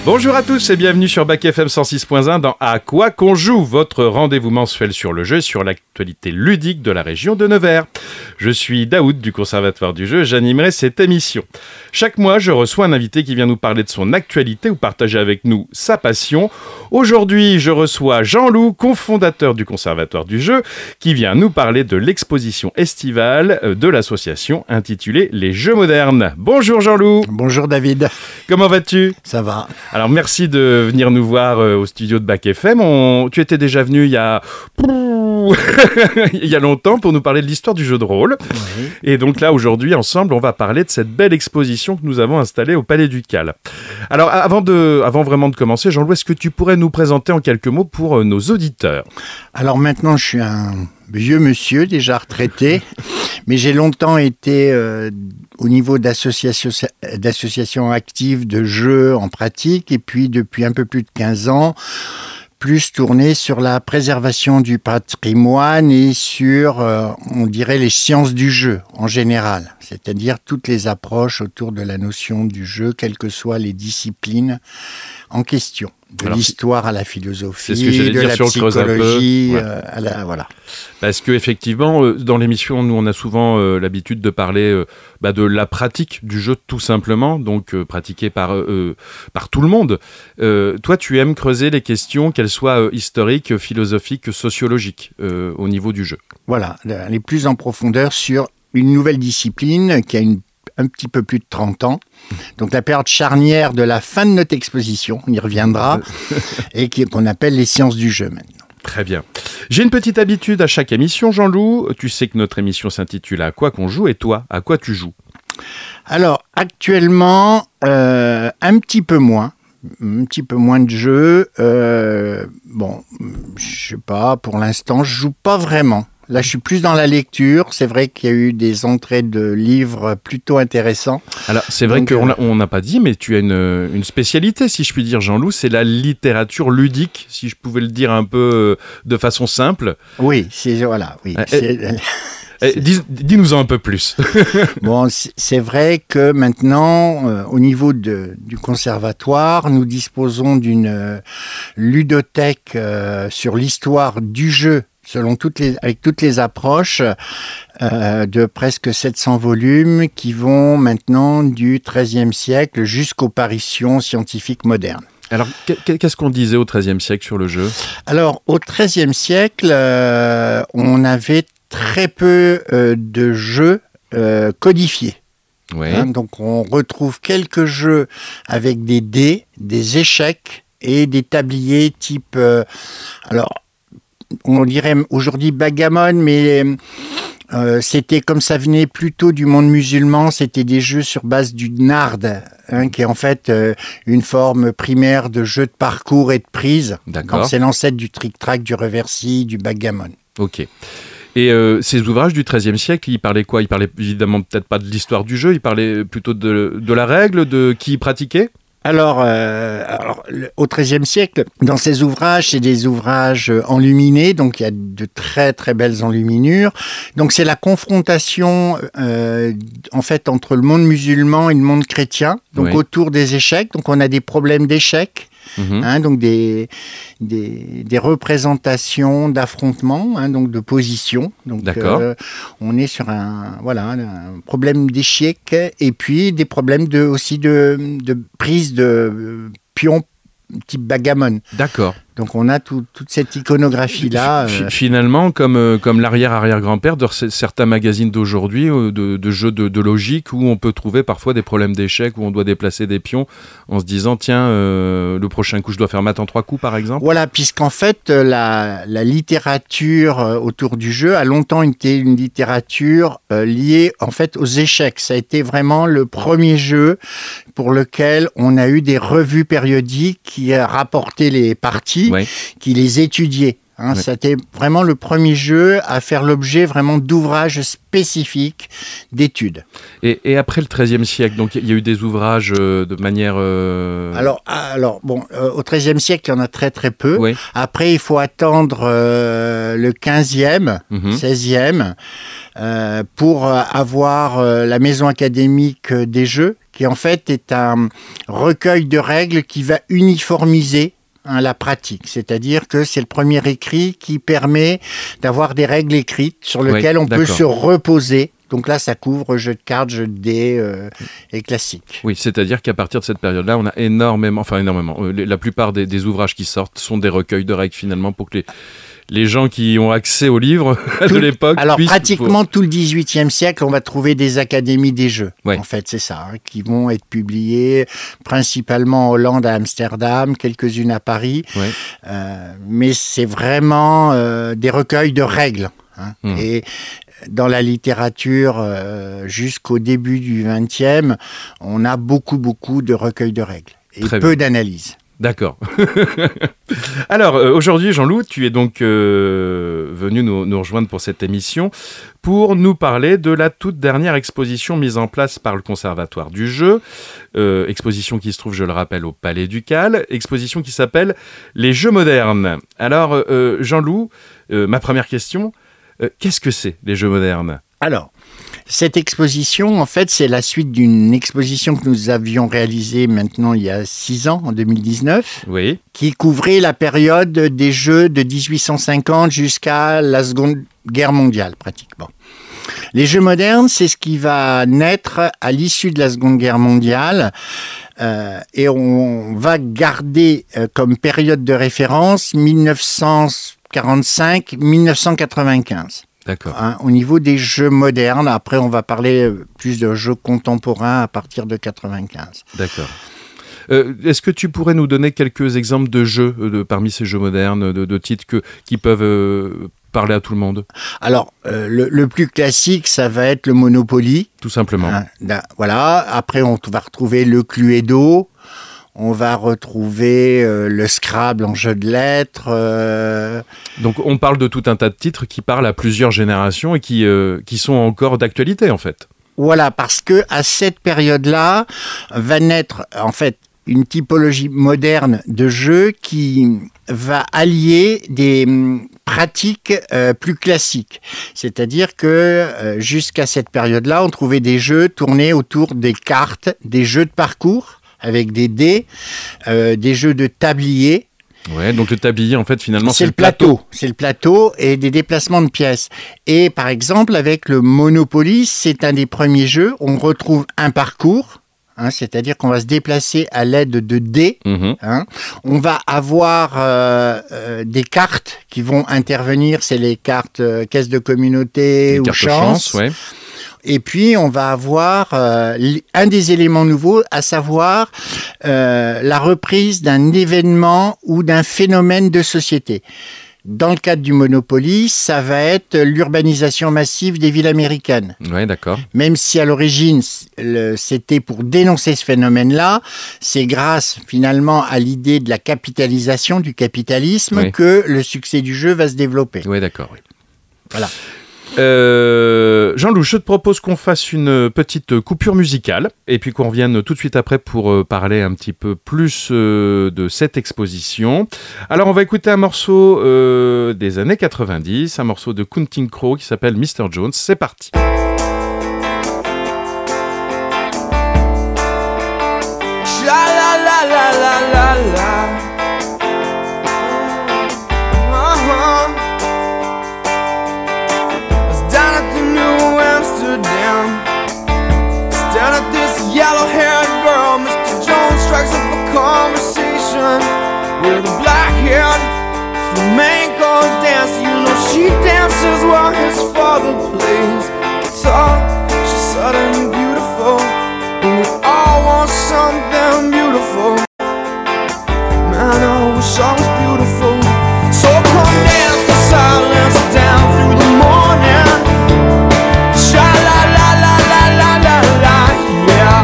Bonjour à tous et bienvenue sur Bac FM 106.1 dans À quoi qu'on joue, votre rendez-vous mensuel sur le jeu et sur l'actualité ludique de la région de Nevers. Je suis Daoud du Conservatoire du jeu et j'animerai cette émission. Chaque mois, je reçois un invité qui vient nous parler de son actualité ou partager avec nous sa passion. Aujourd'hui, je reçois Jean-Loup, cofondateur du Conservatoire du jeu, qui vient nous parler de l'exposition estivale de l'association intitulée Les Jeux modernes. Bonjour Jean-Loup. Bonjour David. Comment vas-tu ? Ça va. Alors merci de venir nous voir au studio de Bac FM. Tu étais déjà venu il y a longtemps pour nous parler de l'histoire du jeu de rôle. Oui. Et donc là aujourd'hui ensemble on va parler de cette belle exposition que nous avons installée au Palais Ducal. Alors avant vraiment de commencer, Jean-Louis, est-ce que tu pourrais nous présenter en quelques mots pour nos auditeurs ? Alors maintenant je suis un vieux monsieur déjà retraité, mais j'ai longtemps été au niveau d'associations actives de jeux en pratique, et puis depuis un peu plus de 15 ans, plus tourné sur la préservation du patrimoine et sur, on dirait, les sciences du jeu en général, c'est-à-dire toutes les approches autour de la notion du jeu, quelles que soient les disciplines en question. De l'histoire à la philosophie, de la psychologie, à la... Voilà. Parce qu'effectivement, dans l'émission, nous, on a souvent l'habitude de parler de la pratique du jeu, tout simplement, donc pratiquée par tout le monde. Toi, tu aimes creuser les questions, qu'elles soient historiques, philosophiques, sociologiques, au niveau du jeu. Voilà, aller plus en profondeur sur une nouvelle discipline qui a un petit peu plus de 30 ans. Donc la période charnière de la fin de notre exposition, on y reviendra, et qu'on appelle les sciences du jeu maintenant. Très bien. J'ai une petite habitude à chaque émission, Jean-Loup. Tu sais que notre émission s'intitule À quoi qu'on joue, et toi, à quoi tu joues ? Alors actuellement, un petit peu moins de jeux. Je sais pas, pour l'instant, je joue pas vraiment. Là, je suis plus dans la lecture. C'est vrai qu'il y a eu des entrées de livres plutôt intéressants. Alors, c'est vrai qu'on n'a pas dit, mais tu as une spécialité, si je puis dire, Jean-Loup, c'est la littérature ludique, si je pouvais le dire un peu de façon simple. Oui, voilà. Oui, dis-nous-en un peu plus. Bon, c'est vrai que maintenant, au niveau du conservatoire, nous disposons d'une ludothèque sur l'histoire du jeu, avec toutes les approches, de presque 700 volumes qui vont maintenant du XIIIe siècle jusqu'aux parutions scientifiques modernes. Alors, qu'est-ce qu'on disait au XIIIe siècle sur le jeu ? Alors, au XIIIe siècle, on avait très peu de jeux codifiés. Ouais. Donc, on retrouve quelques jeux avec des dés, des échecs et des tabliers type... on dirait aujourd'hui backgammon, mais c'était comme ça venait plutôt du monde musulman, c'était des jeux sur base du nard, qui est en fait une forme primaire de jeu de parcours et de prise. D'accord. Donc c'est l'ancêtre du trick-track, du reversi, du backgammon. Ok. Et ces ouvrages du XIIIe siècle, ils parlaient quoi ? Ils parlaient évidemment peut-être pas de l'histoire du jeu, ils parlaient plutôt de la règle, de qui pratiquait ? Alors, au XIIIe siècle, dans ces ouvrages, c'est des ouvrages enluminés, donc il y a de très très belles enluminures. Donc c'est la confrontation en fait entre le monde musulman et le monde chrétien, donc autour des échecs. Donc on a des problèmes d'échecs. Donc des représentations d'affrontements, donc de positions. Donc on est sur un problème d'échec, et puis des problèmes aussi de prise de pions type backgammon. D'accord. Donc on a toute cette iconographie-là. Finalement, comme l'arrière-arrière-grand-père de certains magazines d'aujourd'hui, de jeux de logique, où on peut trouver parfois des problèmes d'échecs, où on doit déplacer des pions, en se disant, tiens, le prochain coup, je dois faire mat en 3 coups, par exemple. Voilà, puisqu'en fait, la littérature autour du jeu a longtemps été une littérature liée, en fait, aux échecs. Ça a été vraiment le premier jeu pour lequel on a eu des revues périodiques qui rapportaient les parties, qui les étudiaient. C'était vraiment le premier jeu à faire l'objet vraiment d'ouvrages spécifiques d'études. Et après le XIIIe siècle, donc il y a eu des ouvrages de manière... au XIIIe siècle, il y en a très très peu. Oui. Après, il faut attendre le XVe, XVIe, pour avoir la maison académique des jeux, qui en fait est un recueil de règles qui va uniformiser la pratique. C'est-à-dire que c'est le premier écrit qui permet d'avoir des règles écrites sur lesquelles on peut se reposer. Donc là, ça couvre jeu de cartes, jeu de dés et classique. Oui, c'est-à-dire qu'à partir de cette période-là, on a énormément, la plupart des ouvrages qui sortent sont des recueils de règles finalement pour que les gens qui ont accès aux livres de l'époque. Alors pratiquement tout le XVIIIe siècle, on va trouver des académies des jeux. Ouais. En fait, c'est ça, qui vont être publiées principalement en Hollande, à Amsterdam, quelques-unes à Paris. Ouais. Mais c'est vraiment des recueils de règles. Et dans la littérature, jusqu'au début du XXe, on a beaucoup de recueils de règles et peu d'analyses. D'accord. Alors, aujourd'hui, Jean-Loup, tu es donc venu nous rejoindre pour cette émission pour nous parler de la toute dernière exposition mise en place par le Conservatoire du Jeu. Exposition qui se trouve, je le rappelle, au Palais Ducal. Exposition qui s'appelle « Les Jeux modernes ». Alors, Jean-Loup, ma première question, qu'est-ce que c'est, les Jeux modernes ? Alors, cette exposition, en fait, c'est la suite d'une exposition que nous avions réalisée maintenant il y a 6 ans, en 2019, oui, qui couvrait la période des Jeux de 1850 jusqu'à la Seconde Guerre mondiale, pratiquement. Les Jeux modernes, c'est ce qui va naître à l'issue de la Seconde Guerre mondiale, et on va garder comme période de référence 1945-1995. D'accord. Au niveau des jeux modernes, après on va parler plus de jeux contemporains à partir de 95. D'accord. Est-ce que tu pourrais nous donner quelques exemples de jeux parmi ces jeux modernes, de titres qui peuvent parler à tout le monde ? Alors, le plus classique, ça va être le Monopoly. Tout simplement. Voilà. Après, on va retrouver le Cluedo. On va retrouver le Scrabble en jeu de lettres. Donc on parle de tout un tas de titres qui parlent à plusieurs générations et qui sont encore d'actualité en fait. Voilà, parce que à cette période-là va naître en fait une typologie moderne de jeu qui va allier des pratiques plus classiques. C'est-à-dire que jusqu'à cette période-là, on trouvait des jeux tournés autour des cartes, des jeux de parcours, avec des dés, des jeux de tablier. Ouais, donc le tablier, en fait, finalement, c'est le plateau. C'est le plateau et des déplacements de pièces. Et par exemple, avec le Monopoly, c'est un des premiers jeux. On retrouve un parcours, c'est-à-dire qu'on va se déplacer à l'aide de dés. On va avoir des cartes qui vont intervenir. C'est les cartes caisse de communauté ou chance. Ouais. Et puis, on va avoir un des éléments nouveaux, à savoir la reprise d'un événement ou d'un phénomène de société. Dans le cadre du Monopoly, ça va être l'urbanisation massive des villes américaines. Oui, d'accord. Même si à l'origine, c'était pour dénoncer ce phénomène-là, c'est grâce finalement à l'idée de la capitalisation, du capitalisme, que le succès du jeu va se développer. Oui, d'accord. Oui. Voilà. Jean-Loup, je te propose qu'on fasse une petite coupure musicale et puis qu'on revienne tout de suite après pour parler un petit peu plus de cette exposition. Alors on va écouter un morceau des années 90, un morceau de Counting Crow qui s'appelle Mr. Jones. C'est parti. Yellow-haired girl, Mr. Jones strikes up a conversation with a black-haired flamenco dancer. You know she dances while his father plays guitar. She's sudden and beautiful, and we all want something beautiful. Man, I wish I was beautiful. So come dance the silence down through the morning. Sha-la-la-la-la-la-la-la, yeah.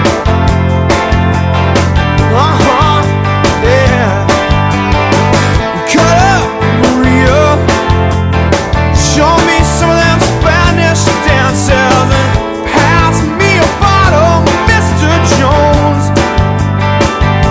Yeah. Cut up, Maria. Show me some of them Spanish dances and pass me a bottle, Mr. Jones.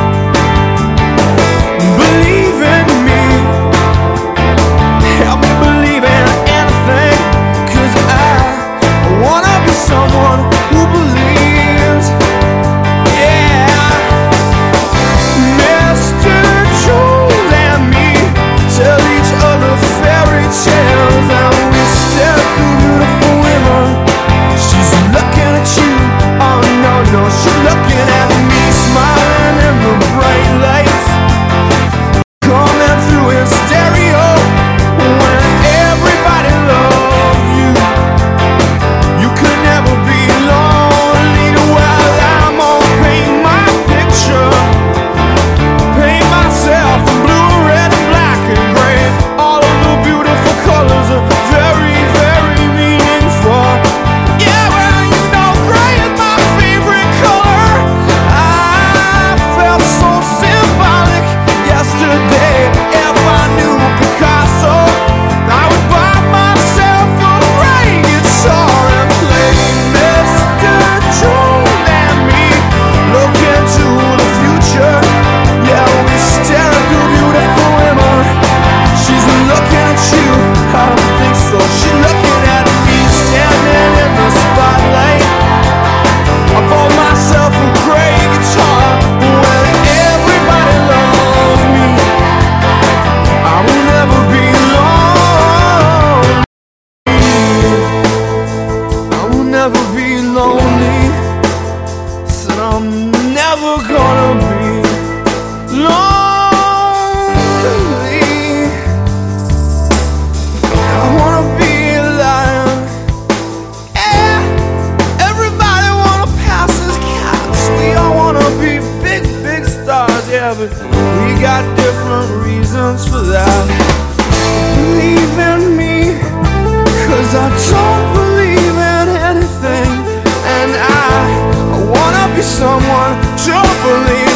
that believe in me, 'cause I don't believe in anything, and I wanna be someone to believe,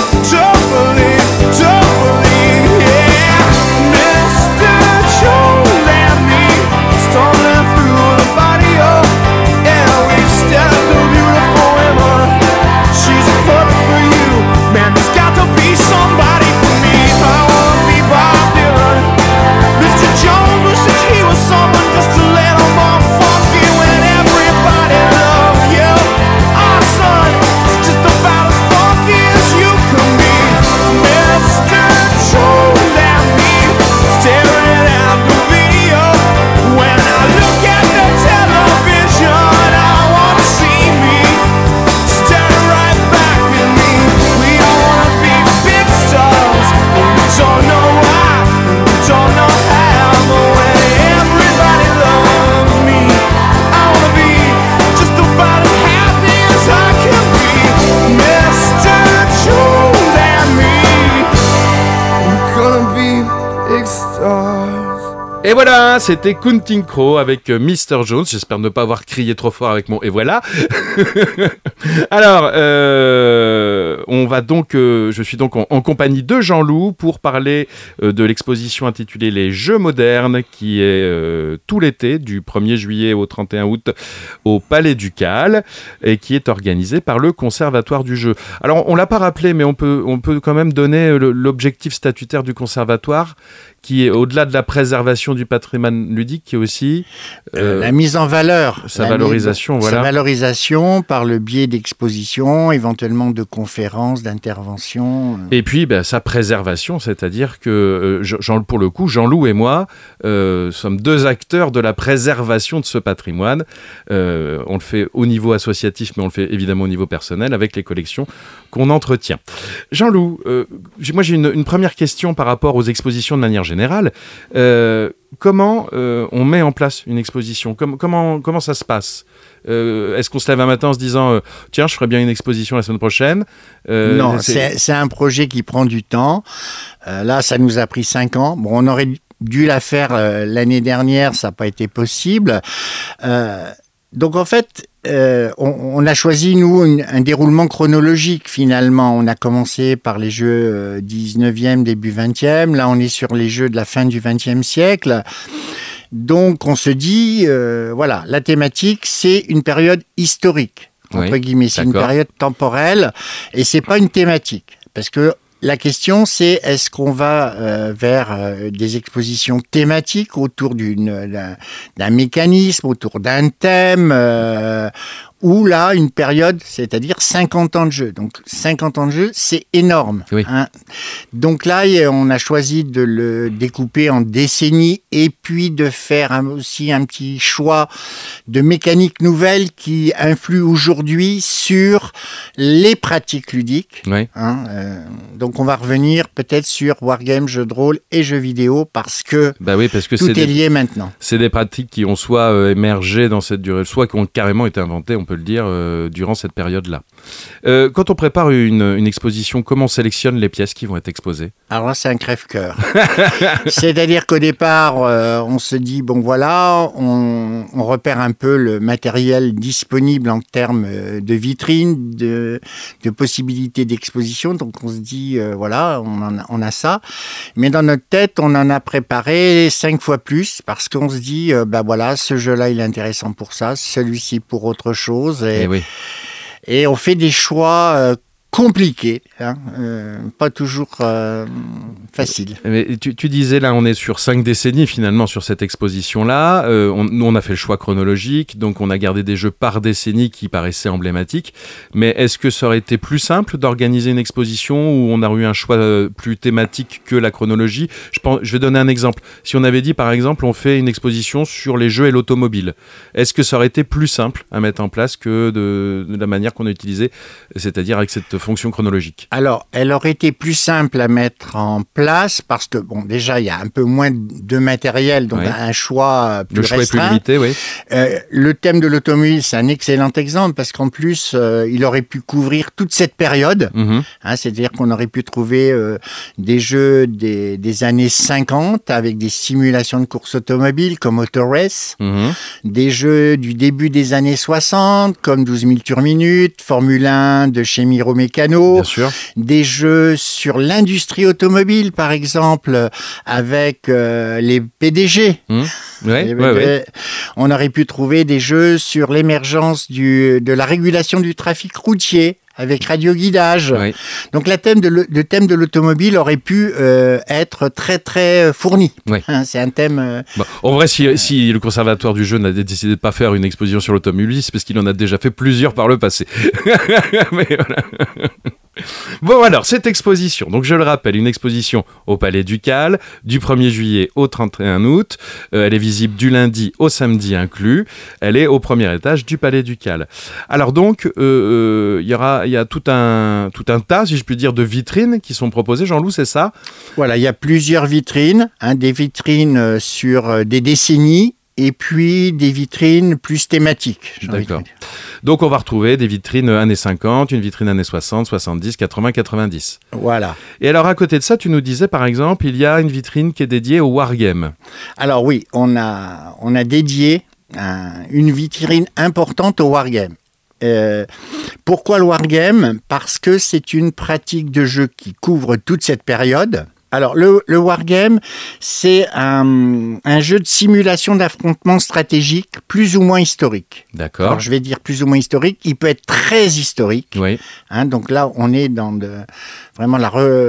yeah. Mr. Jones and me, stumbling through the barrio, yeah, we stand a beautiful woman, she's perfect for you, man, there's got to be somebody for me, I wanna be Bob Dylan. Mr. Jones wishes he was someone just to let him off funky when everybody loves you. Our son is just about as funky as you can be. Mr. Jones and me, staring at the video. When I look at the television, I wanna see me staring right back at me. We all wanna be big stars, but we don't know why, we don't know how. But when everybody loves me, I wanna be just about as happy as I can be. Mr. Jones and me, we're gonna be big stars. Et voilà, c'était Counting Crow avec Mr. Jones. J'espère ne pas avoir crié trop fort avec mon et voilà. Alors, on va donc, je suis donc en compagnie de Jean-Loup pour parler de l'exposition intitulée Les Jeux modernes qui est tout l'été du 1er juillet au 31 août au Palais Ducal et qui est organisée par le Conservatoire du Jeu. Alors, on l'a pas rappelé, mais on peut quand même donner l'objectif statutaire du Conservatoire qui est au-delà de la préservation du patrimoine ludique, qui est aussi la mise en valeur, sa valorisation, sa valorisation par le biais d'expositions, éventuellement de conférences, d'interventions. Et puis sa préservation, c'est-à-dire que pour le coup, Jean-Loup et moi sommes deux acteurs de la préservation de ce patrimoine. On le fait au niveau associatif, mais on le fait évidemment au niveau personnel avec les collections qu'on entretient. Jean-Loup, moi j'ai une première question par rapport aux expositions de manière générale. Comment on met en place une exposition ? Comment ça se passe ? Est-ce qu'on se lève un matin en se disant tiens, je ferais bien une exposition la semaine prochaine ? Non, c'est un projet qui prend du temps. Là, ça nous a pris 5 ans. Bon, on aurait dû la faire l'année dernière, ça n'a pas été possible. Donc en fait, on a choisi, nous, un déroulement chronologique finalement. On a commencé par les jeux 19e, début 20e. Là, on est sur les jeux de la fin du 20e siècle. Donc on se dit, voilà, la thématique, c'est une période historique, entre guillemets. C'est une période temporelle et c'est pas une thématique. Parce que la question, c'est est-ce qu'on va vers des expositions thématiques autour d'un mécanisme, autour d'un thème, ou là, une période, c'est-à-dire 50 ans de jeu. Donc, 50 ans de jeu, c'est énorme. Oui. Hein. Donc là, on a choisi de le découper en décennies et puis de faire aussi un petit choix de mécaniques nouvelles qui influent aujourd'hui sur les pratiques ludiques. Oui. Hein, donc, on va revenir peut-être sur wargame, jeux de rôle et jeux vidéo parce que tout est lié maintenant. C'est des pratiques qui ont soit émergé dans cette durée, soit qui ont carrément été inventées, on peut le dire, durant cette période-là. Quand on prépare une exposition, comment on sélectionne les pièces qui vont être exposées ? Alors là, c'est un crève-cœur. C'est-à-dire qu'au départ, on se dit, bon voilà, on repère un peu le matériel disponible en termes de vitrine, de possibilités d'exposition. Donc on se dit, voilà, on a ça. Mais dans notre tête, on en a préparé 5 fois plus parce qu'on se dit, voilà, ce jeu-là, il est intéressant pour ça, celui-ci pour autre chose. Et on fait des choix compliqué, hein, pas toujours facile. Mais tu disais, là, on est sur 5 décennies, finalement, sur cette exposition-là. Nous, on a fait le choix chronologique, donc on a gardé des jeux par décennie qui paraissaient emblématiques. Mais est-ce que ça aurait été plus simple d'organiser une exposition où on a eu un choix plus thématique que la chronologie ? Je vais donner un exemple. Si on avait dit, par exemple, on fait une exposition sur les jeux et l'automobile, est-ce que ça aurait été plus simple à mettre en place que de la manière qu'on a utilisée, c'est-à-dire avec cette fonction chronologique? Alors, elle aurait été plus simple à mettre en place parce que, bon, déjà, il y a un peu moins de matériel, donc un choix plus restreint. Le choix est plus limité, oui. Le thème de l'automobile, c'est un excellent exemple parce qu'en plus, il aurait pu couvrir toute cette période. C'est-à-dire qu'on aurait pu trouver des jeux des années 50 avec des simulations de course automobile comme Autorace, des jeux du début des années 60 comme 12 000 tours minutes, Formule 1 de chez Miro Mécano, bien sûr. Des jeux sur l'industrie automobile par exemple avec les PDG. On aurait pu trouver des jeux sur l'émergence de la régulation du trafic routier avec radioguidage. Donc le thème de l'automobile aurait pu être très très fourni. C'est un thème... En vrai, si le Conservatoire du jeu n'a décidé de ne pas faire une exposition sur l'automobile, c'est parce qu'il en a déjà fait plusieurs par le passé. Mais voilà. Bon alors, cette exposition, donc je le rappelle, une exposition au Palais Ducal, du 1er juillet au 31 août, elle est visible du lundi au samedi inclus, elle est au premier étage du Palais Ducal. Alors donc, il y a tout un tas, si je puis dire, de vitrines qui sont proposées, Jean-Loup, c'est ça? Voilà, il y a plusieurs vitrines, des vitrines sur des décennies, et puis des vitrines plus thématiques. D'accord. Donc on va retrouver des vitrines années 50, une vitrine années 60, 70, 80, 90. Voilà. Et alors à côté de ça, tu nous disais par exemple, il y a une vitrine qui est dédiée au wargame. Alors oui, on a dédié une vitrine importante au wargame. Pourquoi le wargame ? Parce que c'est une pratique de jeu qui couvre toute cette période. Alors, le wargame, c'est un jeu de simulation d'affrontement stratégique plus ou moins historique. D'accord. Alors, je vais dire plus ou moins historique. Il peut être très historique. Oui. Donc là, on est dans vraiment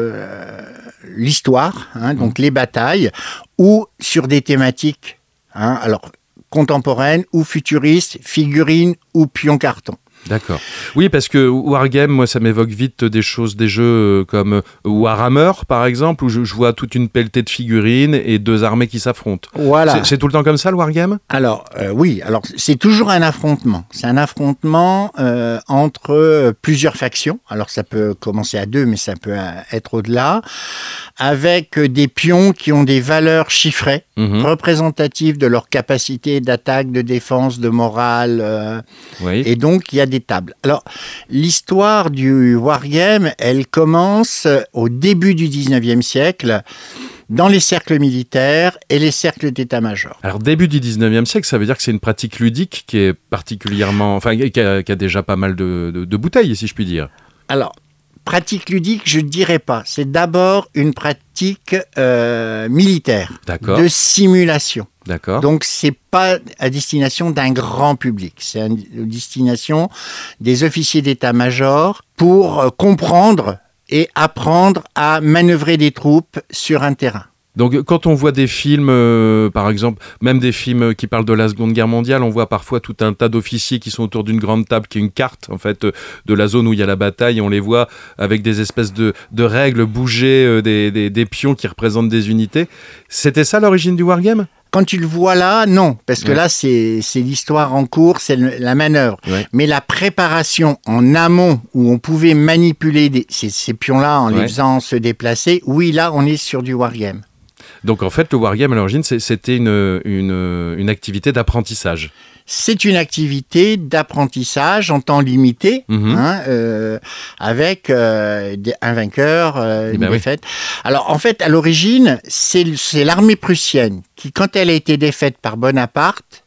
l'histoire, donc les batailles, ou sur des thématiques, alors contemporaines ou futuristes, figurines ou pions-cartons. D'accord. Oui, parce que Wargame, moi, ça m'évoque vite des jeux comme Warhammer, par exemple, où je vois toute une pelletée de figurines et deux armées qui s'affrontent. Voilà. C'est tout le temps comme ça, le Wargame ? Alors, oui. Alors, c'est toujours un affrontement. C'est un affrontement entre plusieurs factions. Alors, ça peut commencer à 2, mais ça peut être au-delà. Avec des pions qui ont des valeurs chiffrées, représentatives de leur capacité d'attaque, de défense, de morale. Oui. Et donc, il y a des tables. Alors, l'histoire du wargame, elle commence au début du 19e siècle, dans les cercles militaires et les cercles d'état-major. Alors, début du 19e siècle, ça veut dire que c'est une pratique ludique qui est particulièrement... Enfin, qui a déjà pas mal de bouteilles, si je puis dire. Alors, pratique ludique, je ne dirais pas. C'est d'abord une pratique militaire, de simulation. D'accord. Donc, ce n'est pas à destination d'un grand public. C'est à destination des officiers d'état-major pour comprendre et apprendre à manœuvrer des troupes sur un terrain. Donc, quand on voit des films, par exemple, même des films qui parlent de la Seconde Guerre mondiale, on voit parfois tout un tas d'officiers qui sont autour d'une grande table, qui est une carte, en fait, de la zone où il y a la bataille, et on les voit avec des espèces de règles bouger des pions qui représentent des unités. C'était ça l'origine du wargame ? Quand tu le vois là, non, parce que là, c'est l'histoire en cours, c'est la manœuvre. Ouais. Mais la préparation en amont, où on pouvait manipuler ces pions-là en les faisant se déplacer, oui, là, on est sur du wargame. Donc, en fait, le wargame, à l'origine, c'était une activité d'apprentissage. C'est une activité d'apprentissage en temps limité, avec un vainqueur, une défaite. Oui. Alors, en fait, à l'origine, c'est l'armée prussienne qui, quand elle a été défaite par Bonaparte,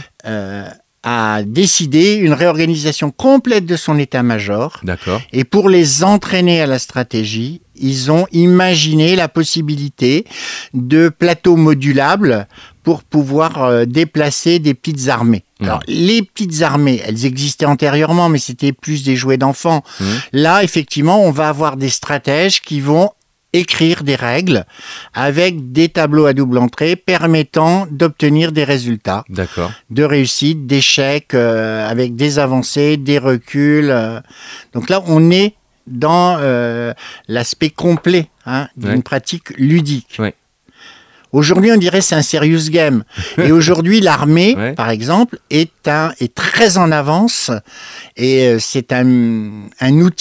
a décidé une réorganisation complète de son état-major. D'accord. Et pour les entraîner à la stratégie, ils ont imaginé la possibilité de plateaux modulables pour pouvoir déplacer des petites armées. Alors, les petites armées, elles existaient antérieurement, mais c'était plus des jouets d'enfants. Là, effectivement, on va avoir des stratèges qui vont écrire des règles avec des tableaux à double entrée permettant d'obtenir des résultats. D'accord. De réussite, d'échecs, avec des avancées, des reculs. Donc là, on est dans l'aspect complet d'une pratique ludique. Ouais. Aujourd'hui, on dirait que c'est un serious game. Et aujourd'hui, l'armée, par exemple, est très en avance et c'est un outil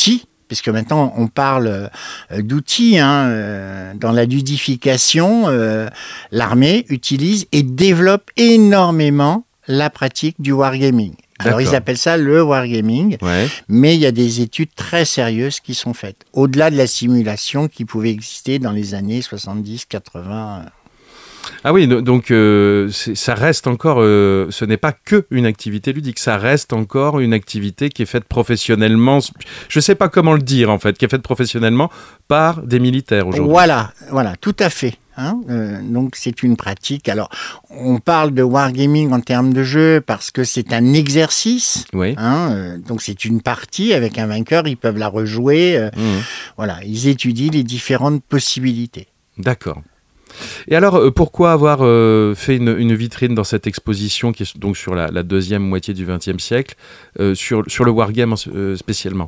puisque maintenant on parle d'outils, dans la ludification, l'armée utilise et développe énormément la pratique du wargaming. Alors ils appellent ça le wargaming, mais il y a des études très sérieuses qui sont faites, au-delà de la simulation qui pouvait exister dans les années 70-80. Ah oui, donc ça reste encore, ce n'est pas qu'une activité ludique, ça reste encore une activité qui est faite professionnellement, je ne sais pas comment le dire en fait, qui est faite professionnellement par des militaires aujourd'hui. Voilà, tout à fait. Donc c'est une pratique. Alors on parle de wargaming en termes de jeu parce que c'est un exercice. Donc c'est une partie avec un vainqueur, ils peuvent la rejouer. Voilà, ils étudient les différentes possibilités. D'accord. Et alors, pourquoi avoir fait une vitrine dans cette exposition qui est donc sur la deuxième moitié du XXe siècle, sur le wargame spécialement ?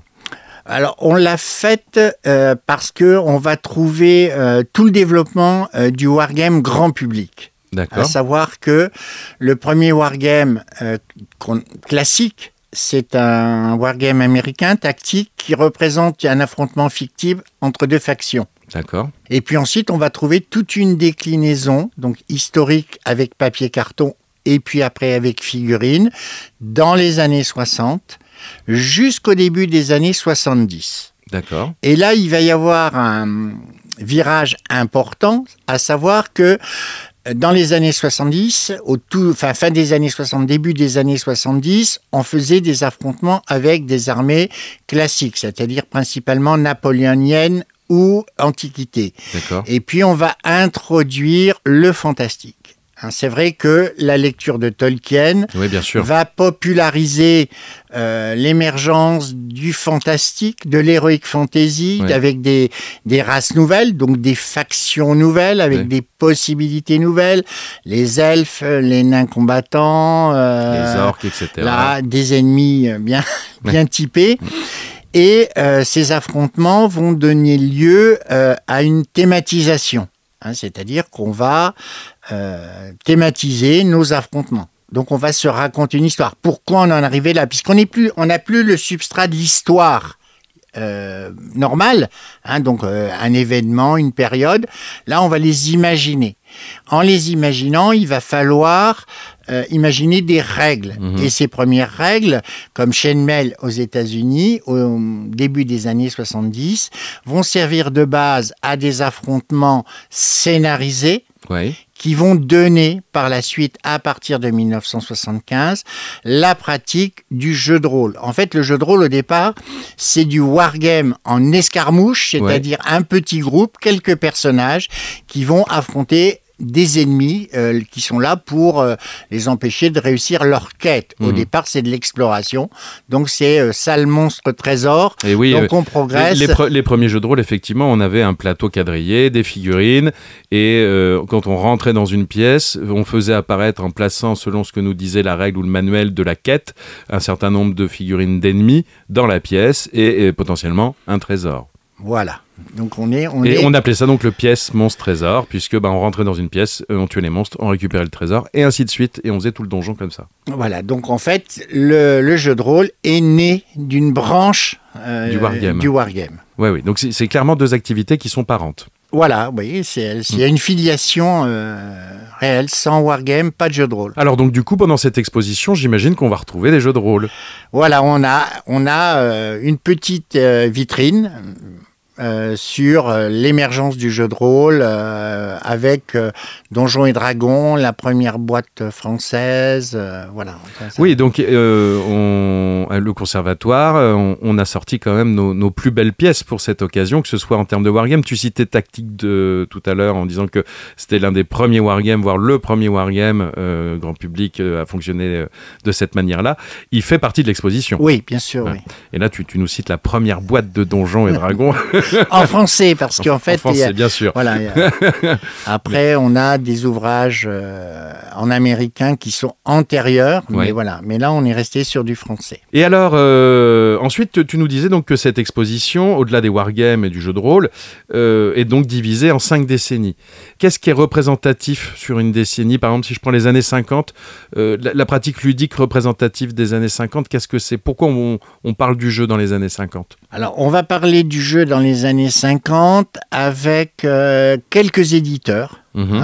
Alors, on l'a faite parce qu'on va trouver tout le développement du wargame grand public. D'accord. À savoir que le premier wargame classique, c'est un wargame américain tactique qui représente un affrontement fictif entre deux factions. D'accord. Et puis ensuite, on va trouver toute une déclinaison, donc historique avec papier-carton et puis après avec figurines, dans les années 60 jusqu'au début des années 70. D'accord. Et là, il va y avoir un virage important, à savoir que dans les années 70, fin des années 60, début des années 70, on faisait des affrontements avec des armées classiques, c'est-à-dire principalement napoléoniennes ou antiquité. D'accord. Et puis on va introduire le fantastique. C'est vrai que la lecture de Tolkien va populariser l'émergence du fantastique, de l'heroic fantasy, avec des races nouvelles, donc des factions nouvelles, avec des possibilités nouvelles, les elfes, les nains combattants, les orques, etc. Des ennemis bien typés. Et ces affrontements vont donner lieu à une thématisation, c'est-à-dire qu'on va thématiser nos affrontements. Donc on va se raconter une histoire. Pourquoi on en est arrivé là ? Puisqu'on n'a plus le substrat de l'histoire normale, donc un événement, une période. Là, on va les imaginer. En les imaginant, il va falloir imaginer des règles. Et ces premières règles, comme Chainmail aux États-Unis, au début des années 70, vont servir de base à des affrontements scénarisés qui vont donner par la suite, à partir de 1975, la pratique du jeu de rôle. En fait, le jeu de rôle, au départ, c'est du wargame en escarmouche, c'est-à-dire un petit groupe, quelques personnages qui vont affronter des ennemis qui sont là pour les empêcher de réussir leur quête. Au départ, c'est de l'exploration. Donc, c'est sale monstre trésor. Et oui, donc, on progresse. Les premiers jeux de rôle, effectivement, on avait un plateau quadrillé, des figurines. Et quand on rentrait dans une pièce, on faisait apparaître, en plaçant, selon ce que nous disait la règle ou le manuel de la quête, un certain nombre de figurines d'ennemis dans la pièce et potentiellement un trésor. Voilà. Donc on appelait ça donc le pièce monstre trésor, puisque on rentrait dans une pièce, on tuait les monstres, on récupérait le trésor, et ainsi de suite, et on faisait tout le donjon comme ça. Voilà, donc en fait, le jeu de rôle est né d'une branche du wargame. Oui, donc c'est clairement deux activités qui sont parentes. Voilà, oui, il y a une filiation réelle. Sans wargame, pas de jeu de rôle. Alors donc du coup, pendant cette exposition, j'imagine qu'on va retrouver des jeux de rôle. Voilà, on a une petite vitrine sur l'émergence du jeu de rôle avec Donjons et Dragons, la première boîte française, voilà. Oui, donc le conservatoire, on a sorti quand même nos plus belles pièces pour cette occasion, que ce soit en termes de wargame. Tu citais Tactique tout à l'heure en disant que c'était l'un des premiers wargames, voire le premier wargame grand public à fonctionner de cette manière-là. Il fait partie de l'exposition. Oui, bien sûr. Oui. Et là, tu nous cites la première boîte de Donjons et Dragons. En français, parce qu'en fait... En français, bien sûr. Voilà. Après, on a des ouvrages en américain qui sont antérieurs, mais voilà. Mais là, on est resté sur du français. Et alors, ensuite, tu nous disais donc que cette exposition, au-delà des wargames et du jeu de rôle, est donc divisée en 5 décennies. Qu'est-ce qui est représentatif sur une décennie? Par exemple, si je prends les années 50, la pratique ludique représentative des années 50, qu'est-ce que c'est? Pourquoi on parle du jeu dans les années 50? Alors, on va parler du jeu dans les années 50 avec quelques éditeurs.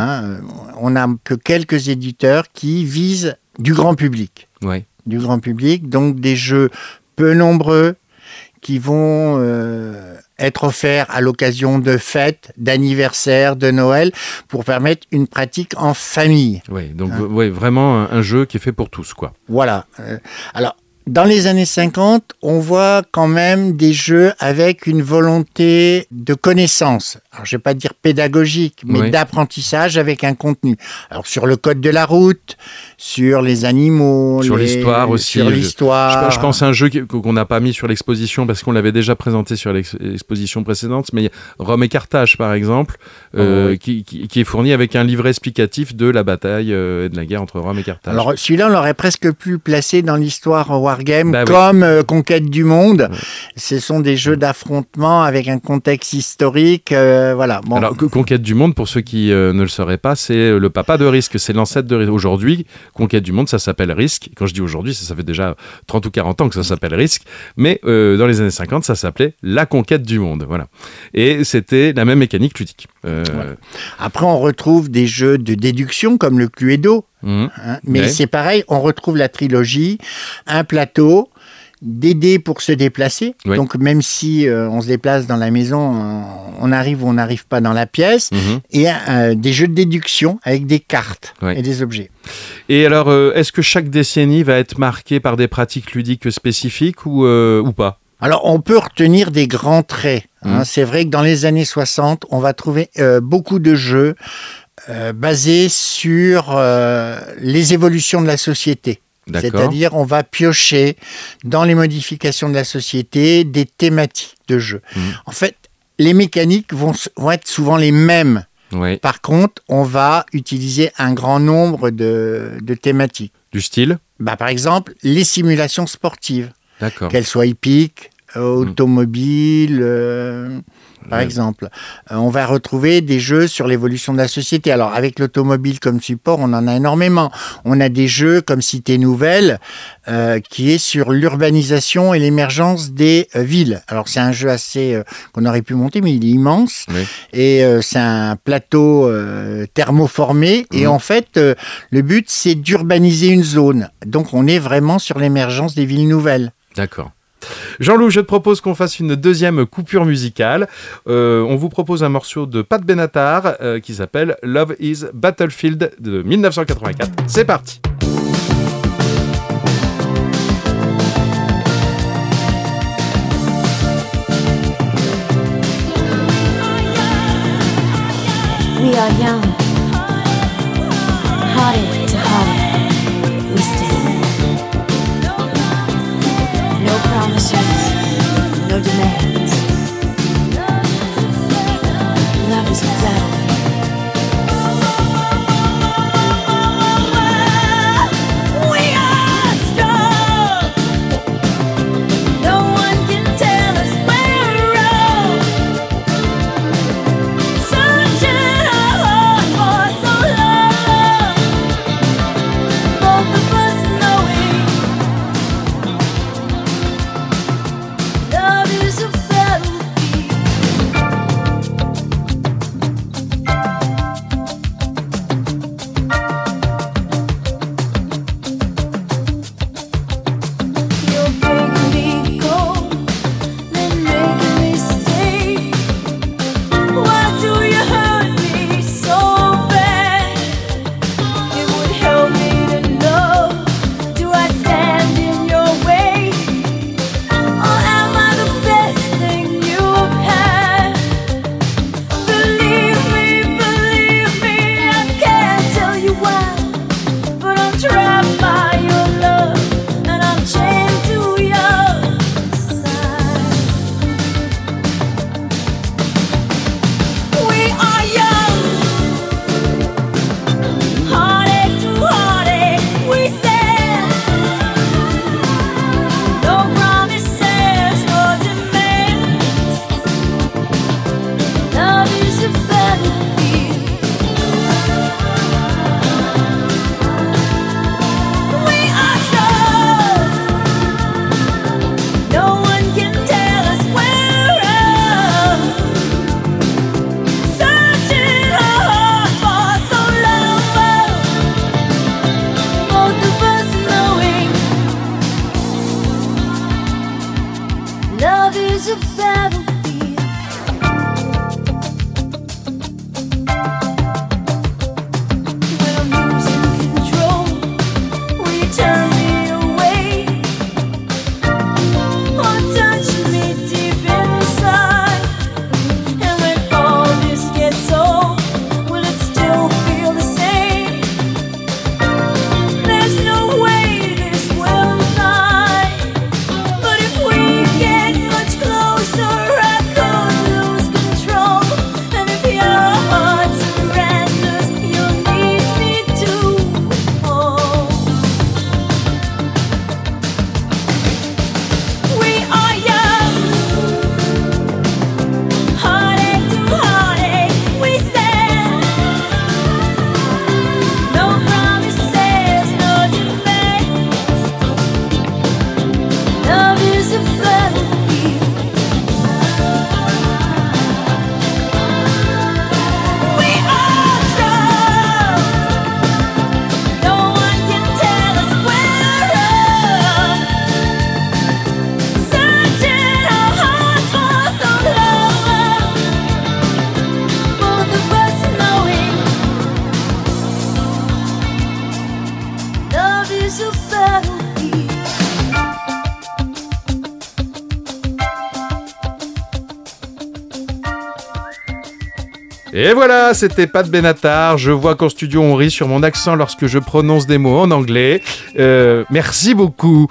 On n'a que quelques éditeurs qui visent du grand public. Ouais. Du grand public, donc des jeux peu nombreux qui vont être offerts à l'occasion de fêtes, d'anniversaires, de Noël, pour permettre une pratique en famille. Oui, donc vraiment un jeu qui est fait pour tous, quoi. Voilà. Alors, dans les années 50, on voit quand même des jeux avec une volonté de connaissance. Alors, je ne vais pas dire pédagogique, mais d'apprentissage avec un contenu. Alors, sur le code de la route, sur les animaux... Sur l'histoire aussi. Sur l'histoire. Je pense à un jeu qu'on n'a pas mis sur l'exposition parce qu'on l'avait déjà présenté sur l'exposition précédente, mais Rome et Carthage, par exemple, qui est fourni avec un livret explicatif de la bataille et de la guerre entre Rome et Carthage. Alors, celui-là, on l'aurait presque pu placer dans l'histoire Wargame comme Conquête du Monde. Ouais. Ce sont des jeux d'affrontement avec un contexte historique. Voilà. Bon. Alors, Conquête du Monde, pour ceux qui ne le sauraient pas, c'est le papa de Risk, c'est l'ancêtre de Risk. Aujourd'hui, Conquête du Monde, ça s'appelle Risk. Quand je dis aujourd'hui, ça fait déjà 30 ou 40 ans que ça s'appelle Risk. Mais dans les années 50, ça s'appelait La Conquête du Monde. Voilà. Et c'était la même mécanique ludique. Voilà. Après, on retrouve des jeux de déduction comme le Cluedo. Mais c'est pareil, on retrouve la trilogie, un plateau, des dés pour se déplacer. Donc même si on se déplace dans la maison, on arrive ou on n'arrive pas dans la pièce. Et des jeux de déduction avec des cartes et des objets. Et alors, est-ce que chaque décennie va être marquée par des pratiques ludiques spécifiques ou pas? Alors, on peut retenir des grands traits. C'est vrai que dans les années 60, on va trouver beaucoup de jeux basé sur les évolutions de la société. C'est-à-dire, on va piocher dans les modifications de la société des thématiques de jeu. En fait, les mécaniques vont être souvent les mêmes. Par contre, on va utiliser un grand nombre de thématiques. Du style ? Par exemple, les simulations sportives. Qu'elles soient hippiques, automobiles... Par exemple, on va retrouver des jeux sur l'évolution de la société. Alors, avec l'automobile comme support, on en a énormément. On a des jeux comme Cité Nouvelle, qui est sur l'urbanisation et l'émergence des villes. Alors, c'est un jeu assez qu'on aurait pu monter, mais il est immense. Et c'est un plateau thermoformé. Et en fait, le but, c'est d'urbaniser une zone. Donc, on est vraiment sur l'émergence des villes nouvelles. D'accord. Jean-Loup, je te propose qu'on fasse une deuxième coupure musicale. On vous propose un morceau de Pat Benatar qui s'appelle Love is Battlefield de 1984. C'est parti. We are young, hearted to heart, we stand. No promises, no demands. Love is a battlefield. We are strong. No one can tell us we're wrong. Sunshine our hearts. Et voilà, c'était Pat Benatar. Je vois qu'en studio on rit sur mon accent lorsque je prononce des mots en anglais. Merci beaucoup.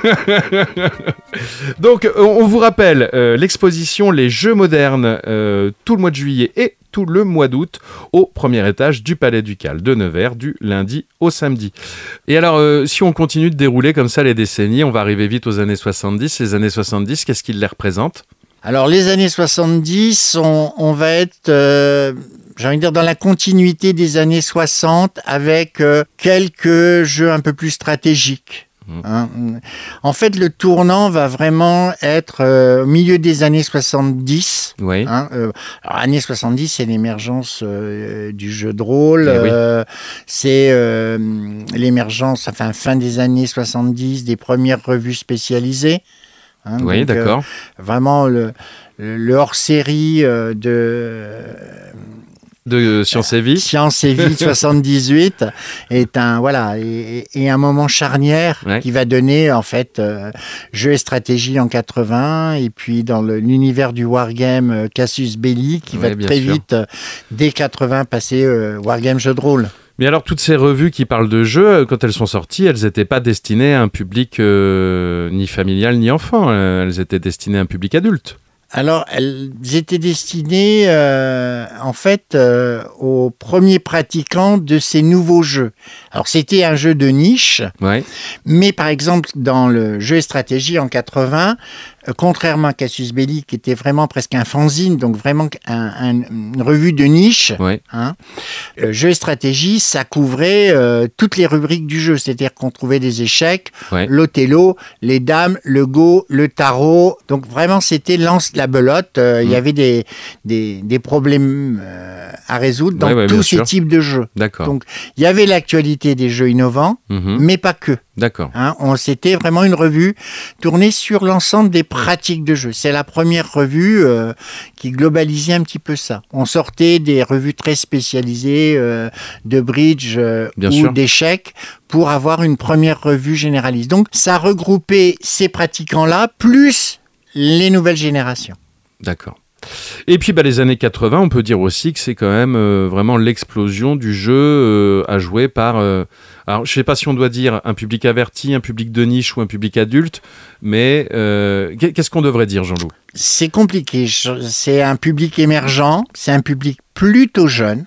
Donc, on vous rappelle l'exposition Les Jeux modernes tout le mois de juillet et tout le mois d'août au premier étage du Palais Ducal de Nevers du lundi au samedi. Et alors, si on continue de dérouler comme ça les décennies, on va arriver vite aux années 70. Les années 70, qu'est-ce qui les représente ? Alors, les années 70, on va être, j'ai envie de dire, dans la continuité des années 60 avec quelques jeux un peu plus stratégiques. Hein. En fait, le tournant va vraiment être au milieu des années 70. Oui. Hein, alors, années 70, c'est l'émergence du jeu de rôle. Oui. C'est l'émergence, enfin, fin des années 70, des premières revues spécialisées. Hein, Oui, donc, d'accord. Vraiment, le hors-série De Science et Vie. Science et Vie 78 est un un moment charnière qui va donner en fait jeu et stratégie en 80 et puis dans l'univers du wargame Casus Belli qui va très vite dès 80 passer wargame jeu de rôle. Mais alors, toutes ces revues qui parlent de jeux, quand elles sont sorties, elles n'étaient pas destinées à un public ni familial ni enfant. Elles étaient destinées à un public adulte. Alors, elles étaient destinées, en fait, aux premiers pratiquants de ces nouveaux jeux. Alors, c'était un jeu de niche, mais par exemple, dans le jeu et stratégie en 80, contrairement à Casus Belli, qui était vraiment presque un fanzine, donc vraiment une revue de niche, hein, jeu et stratégie, ça couvrait toutes les rubriques du jeu. C'est-à-dire qu'on trouvait des échecs, l'Othello, les dames, le go, le tarot. Donc vraiment, c'était la belote. Il y avait des problèmes à résoudre dans tous ces types de jeux. D'accord. Donc, il y avait l'actualité des jeux innovants, mais pas que. D'accord. Hein, c'était vraiment une revue tournée sur l'ensemble des pratiques de jeu. C'est la première revue qui globalisait un petit peu ça. On sortait des revues très spécialisées de bridge ou d'échecs pour avoir une première revue généraliste. Donc, ça regroupait ces pratiquants-là plus les nouvelles générations. D'accord. Et puis les années 80, on peut dire aussi que c'est quand même vraiment l'explosion du jeu à jouer par... alors, je ne sais pas si on doit dire un public averti, un public de niche ou un public adulte, mais qu'est-ce qu'on devrait dire, Jean-Loup ? C'est compliqué. C'est un public émergent, c'est un public plutôt jeune.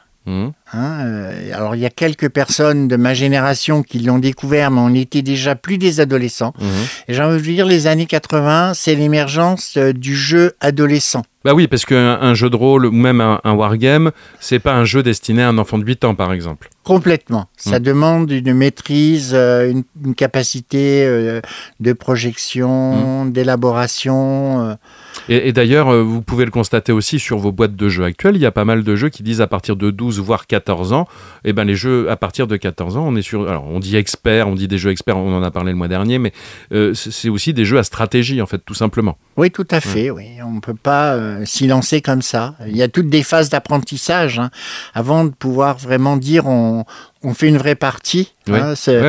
Alors, il y a quelques personnes de ma génération qui l'ont découvert, mais on était déjà plus des adolescents. Et j'ai envie de dire, les années 80, c'est l'émergence du jeu adolescent. Bah oui, parce qu'un jeu de rôle ou même un wargame, c'est pas un jeu destiné à un enfant de 8 ans, par exemple. Complètement. Ça demande une maîtrise, une capacité de projection, d'élaboration. Et d'ailleurs, vous pouvez le constater aussi sur vos boîtes de jeux actuelles. Il y a pas mal de jeux qui disent à partir de 12 voire 14 ans. Et ben les jeux à partir de 14 ans, on est sur... Alors, on dit experts, on dit des jeux experts, on en a parlé le mois dernier, mais c'est aussi des jeux à stratégie, en fait, tout simplement. Oui, tout à fait. Oui. On ne peut pas s'y lancer comme ça. Il y a toutes des phases d'apprentissage avant de pouvoir vraiment dire on fait une vraie partie. Oui,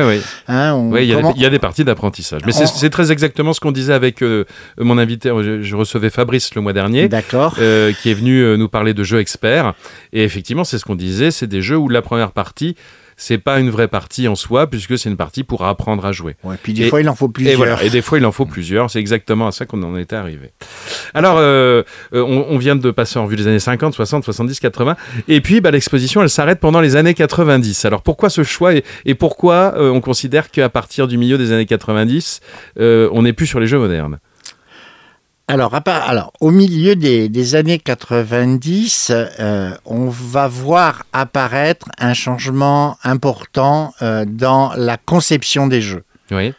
il y a des parties d'apprentissage. Mais c'est très exactement ce qu'on disait avec mon invité. Je recevais Fabrice le mois dernier, qui est venu nous parler de jeux experts. Et effectivement, c'est ce qu'on disait, c'est des jeux où la première partie, c'est pas une vraie partie en soi, puisque c'est une partie pour apprendre à jouer. Ouais, puis des fois, il en faut plusieurs. Et des fois, il en faut plusieurs. C'est exactement à ça qu'on en était arrivé. Alors, on vient de passer en revue les années 50, 60, 70, 80. Et puis, l'exposition, elle s'arrête pendant les années 90. Alors, pourquoi ce choix et pourquoi on considère qu'à partir du milieu des années 90, on n'est plus sur les jeux modernes ? Alors, au milieu des années 90, on va voir apparaître un changement important dans la conception des jeux. Oui.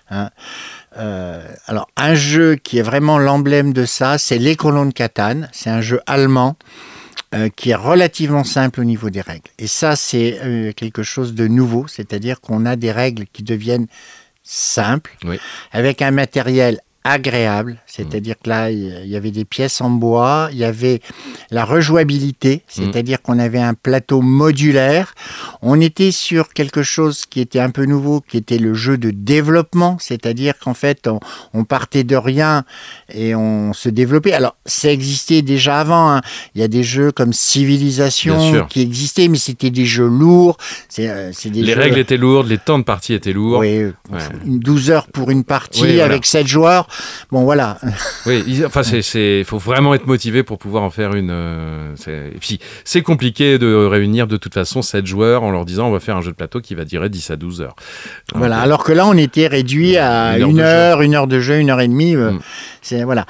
Alors, un jeu qui est vraiment l'emblème de ça, c'est Les Colons de Catane. C'est un jeu allemand qui est relativement simple au niveau des règles. Et ça, c'est quelque chose de nouveau, c'est-à-dire qu'on a des règles qui deviennent simples, avec un matériel agréable, c'est-à-dire que là, il y avait des pièces en bois, il y avait la rejouabilité, c'est-à-dire qu'on avait un plateau modulaire. On était sur quelque chose qui était un peu nouveau, qui était le jeu de développement, c'est-à-dire qu'en fait, on partait de rien et on se développait. Alors, ça existait déjà avant, hein. Il y a des jeux comme Civilization qui existaient, mais c'était des jeux lourds. Les règles étaient lourdes, les temps de partie étaient lourds. Oui, 12 heures pour une partie avec 7 joueurs. Bon, voilà. Oui, il faut vraiment être motivé pour pouvoir en faire une. Et puis, c'est compliqué de réunir de toute façon 7 joueurs en leur disant on va faire un jeu de plateau qui va durer 10 à 12 heures. Donc, voilà, alors que là, on était réduit à 1 heure de jeu, 1 heure et demie. Voilà.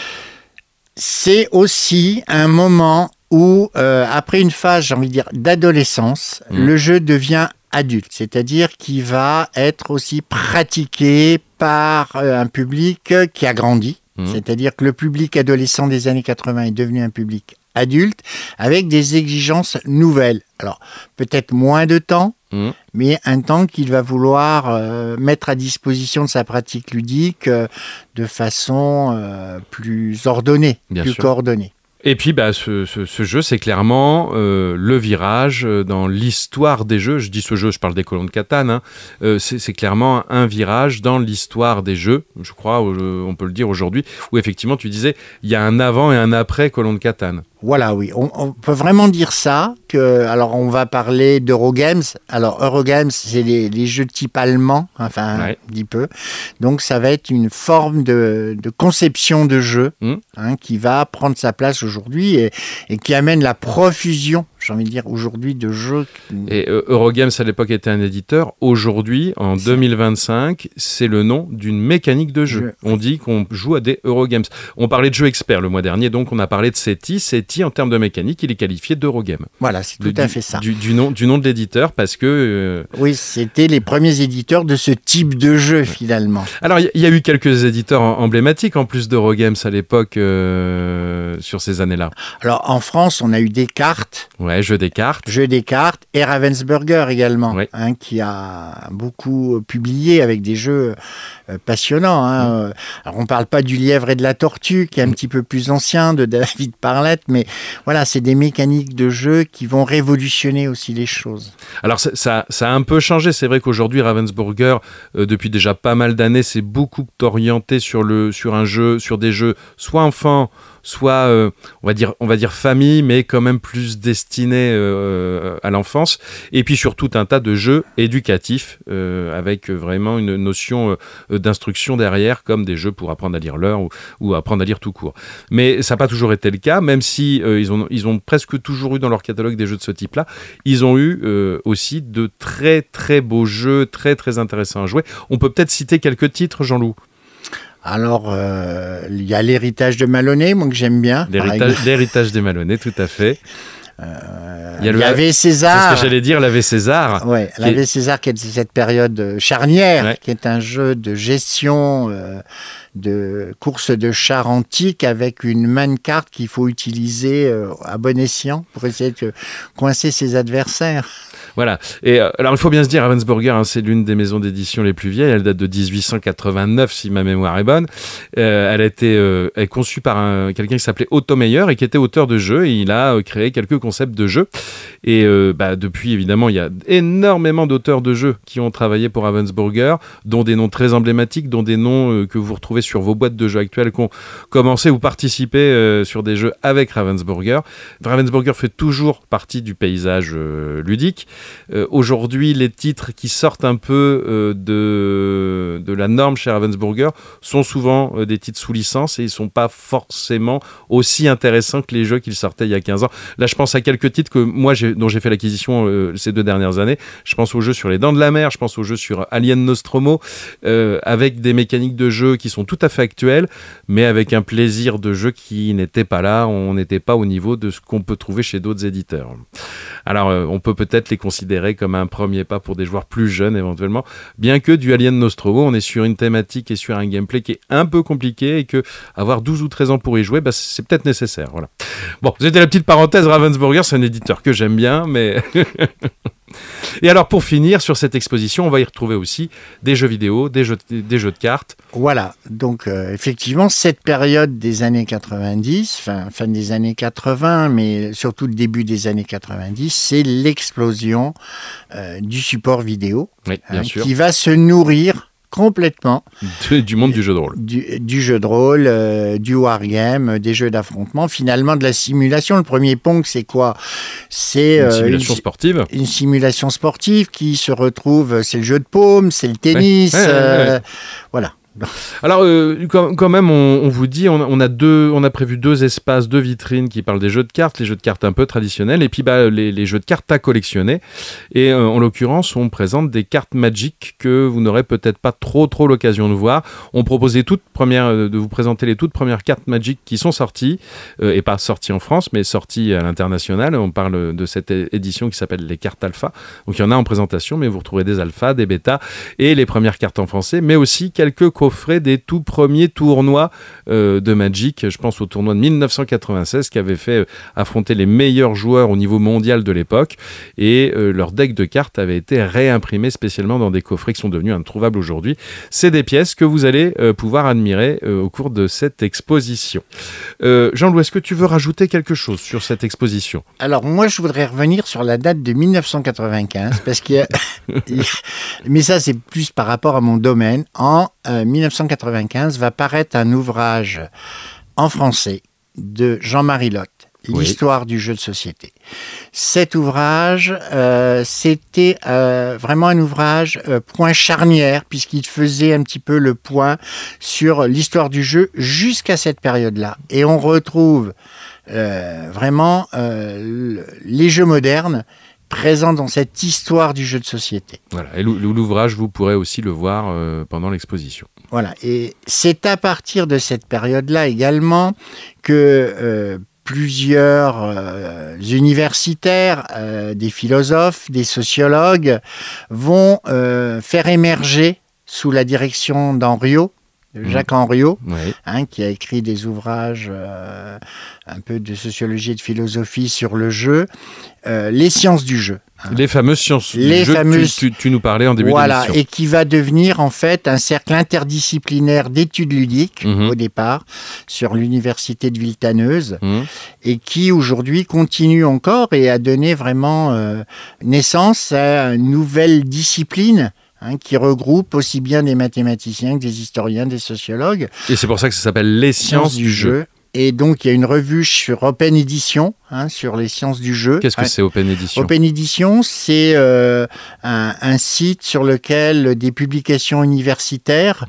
C'est aussi un moment où, après une phase, j'ai envie de dire, d'adolescence, le jeu devient adulte, c'est-à-dire qu'il va être aussi pratiqué par un public qui a grandi, c'est-à-dire que le public adolescent des années 80 est devenu un public adulte avec des exigences nouvelles. Alors, peut-être moins de temps, mais un temps qu'il va vouloir mettre à disposition de sa pratique ludique de façon plus ordonnée, plus coordonnée. Et puis, ce jeu, c'est clairement le virage dans l'histoire des jeux. Je dis ce jeu, je parle des colons de Catane. Hein. C'est clairement un virage dans l'histoire des jeux, je crois, on peut le dire aujourd'hui, où effectivement, tu disais, il y a un avant et un après colons de Catane. Voilà, oui. On peut vraiment dire ça. Alors, on va parler d'Eurogames. Alors, Eurogames, c'est les jeux de type allemand, un petit peu. Donc, ça va être une forme de conception de jeu qui va prendre sa place aujourd'hui et qui amène la profusion, j'ai envie de dire, aujourd'hui, de jeux. Et Eurogames, à l'époque, était un éditeur. Aujourd'hui, en 2025, c'est le nom d'une mécanique de jeu. On dit qu'on joue à des Eurogames. On parlait de jeux experts le mois dernier, donc on a parlé de SETI. SETI, en termes de mécanique, il est qualifié d'Eurogame. Voilà, c'est tout à fait ça. Du nom de l'éditeur, parce que... Oui, c'était les premiers éditeurs de ce type de jeu, finalement. Alors, il y a eu quelques éditeurs emblématiques, en plus d'Eurogames, à l'époque, sur ces années-là. Alors, en France, on a eu Descartes. Ouais, Jeu des cartes. Et Ravensburger également, qui a beaucoup publié avec des jeux passionnants. Alors, on ne parle pas du Lièvre et de la Tortue, qui est un petit peu plus ancien, de David Parlett, mais voilà, c'est des mécaniques de jeu qui vont révolutionner aussi les choses. Alors, ça a un peu changé. C'est vrai qu'aujourd'hui, Ravensburger, depuis déjà pas mal d'années, s'est beaucoup orienté sur des jeux soit enfants, soit on va dire famille, mais quand même plus destiné à l'enfance, et puis sur tout un tas de jeux éducatifs avec vraiment une notion d'instruction derrière, comme des jeux pour apprendre à lire l'heure ou apprendre à lire tout court. Mais ça n'a pas toujours été le cas, même si ils ont presque toujours eu dans leur catalogue des jeux de ce type-là. Ils ont eu aussi de très très beaux jeux, très très intéressants à jouer. On peut peut-être citer quelques titres, Jean-Loup. Alors, il y a l'héritage de Maloney, moi que j'aime bien. L'héritage des Maloney, tout à fait. Il y avait César. C'est ce que j'allais dire, l'Ave César. Oui, l'Ave César, qui est cette période charnière, qui est un jeu de gestion de course de chars antique avec une main carte qu'il faut utiliser à bon escient pour essayer de coincer ses adversaires. Voilà. Et alors, il faut bien se dire, Ravensburger, c'est l'une des maisons d'édition les plus vieilles. Elle date de 1889, si ma mémoire est bonne. Elle a été conçue par quelqu'un qui s'appelait Otto Meyer et qui était auteur de jeux. Et il a créé quelques concepts de jeux. Et depuis, évidemment, il y a énormément d'auteurs de jeux qui ont travaillé pour Ravensburger, dont des noms très emblématiques, dont des noms que vous retrouvez sur vos boîtes de jeux actuelles, qui ont commencé ou participé sur des jeux avec Ravensburger. Ravensburger fait toujours partie du paysage ludique. Aujourd'hui, les titres qui sortent un peu de la norme chez Ravensburger sont souvent des titres sous licence et ils ne sont pas forcément aussi intéressants que les jeux qu'ils sortaient il y a 15 ans. Là, je pense à quelques titres dont j'ai fait l'acquisition ces 2 dernières années. Je pense aux jeux sur les Dents de la Mer, je pense aux jeux sur Alien Nostromo, avec des mécaniques de jeu qui sont tout à fait actuelles, mais avec un plaisir de jeu qui n'était pas là. On n'était pas au niveau de ce qu'on peut trouver chez d'autres éditeurs. Alors, on peut peut-être les considérer comme un premier pas pour des joueurs plus jeunes éventuellement, bien que du Alien Nostromo, on est sur une thématique et sur un gameplay qui est un peu compliqué et que avoir 12 ou 13 ans pour y jouer, c'est peut-être nécessaire. Voilà. Bon, c'était la petite parenthèse. Ravensburger, c'est un éditeur que j'aime bien, mais... Et alors, pour finir, sur cette exposition, on va y retrouver aussi des jeux vidéo, des jeux de cartes. Voilà, donc effectivement, cette période des années 90, fin des années 80, mais surtout le début des années 90, c'est l'explosion du support vidéo, Oui, bien sûr. qui va se nourrir complètement Du monde du jeu de rôle. du jeu de rôle, du wargame, des jeux d'affrontement, finalement de la simulation. Le premier Pong, c'est quoi? C'est Une simulation sportive. une simulation sportive qui se retrouve, c'est le jeu de paume, c'est le tennis, Ouais. voilà. Alors, quand même, on vous dit, on a prévu 2 espaces, 2 vitrines qui parlent des jeux de cartes, les jeux de cartes un peu traditionnels, et puis les jeux de cartes à collectionner. Et en l'occurrence, on présente des cartes Magic que vous n'aurez peut-être pas trop l'occasion de voir. On propose de vous présenter les toutes premières cartes Magic qui sont sorties, et pas sorties en France, mais sorties à l'international. On parle de cette édition qui s'appelle les cartes alpha. Donc il y en a en présentation, mais vous retrouverez des alphas, des bêtas, et les premières cartes en français, mais aussi quelques coffret des tout premiers tournois de Magic. Je pense au tournoi de 1996 qui avait fait affronter les meilleurs joueurs au niveau mondial de l'époque, et leur deck de cartes avait été réimprimé spécialement dans des coffrets qui sont devenus introuvables aujourd'hui. C'est des pièces que vous allez pouvoir admirer au cours de cette exposition. Jean-Louis, est-ce que tu veux rajouter quelque chose sur cette exposition? Alors moi, je voudrais revenir sur la date de 1995, parce qu'il y a... mais ça, c'est plus par rapport à mon domaine. En 1995 va paraître un ouvrage en français de Jean-Marie Lotte, l'histoire du jeu de société. Cet ouvrage, c'était vraiment un ouvrage point charnière, puisqu'il faisait un petit peu le point sur l'histoire du jeu jusqu'à cette période-là. Et on retrouve vraiment les jeux modernes présents dans cette histoire du jeu de société. Voilà. Et l'ouvrage, vous pourrez aussi le voir pendant l'exposition. Voilà. Et c'est à partir de cette période-là également que plusieurs universitaires, des philosophes, des sociologues vont faire émerger, sous la direction d'Henriot, Jacques Henriot, qui a écrit des ouvrages un peu de sociologie et de philosophie sur le jeu, les sciences du jeu. Les fameuses sciences du jeu, tu nous parlais en début d'émission. Et qui va devenir en fait un cercle interdisciplinaire d'études ludiques au départ sur l'université de Villetaneuse et qui aujourd'hui continue encore et a donné vraiment naissance à une nouvelle discipline qui regroupe aussi bien des mathématiciens que des historiens, des sociologues. Et c'est pour ça que ça s'appelle les sciences du jeu. Et donc, il y a une revue sur Open Edition, sur les sciences du jeu. Qu'est-ce que c'est Open Edition ? Open Edition, c'est un site sur lequel des publications universitaires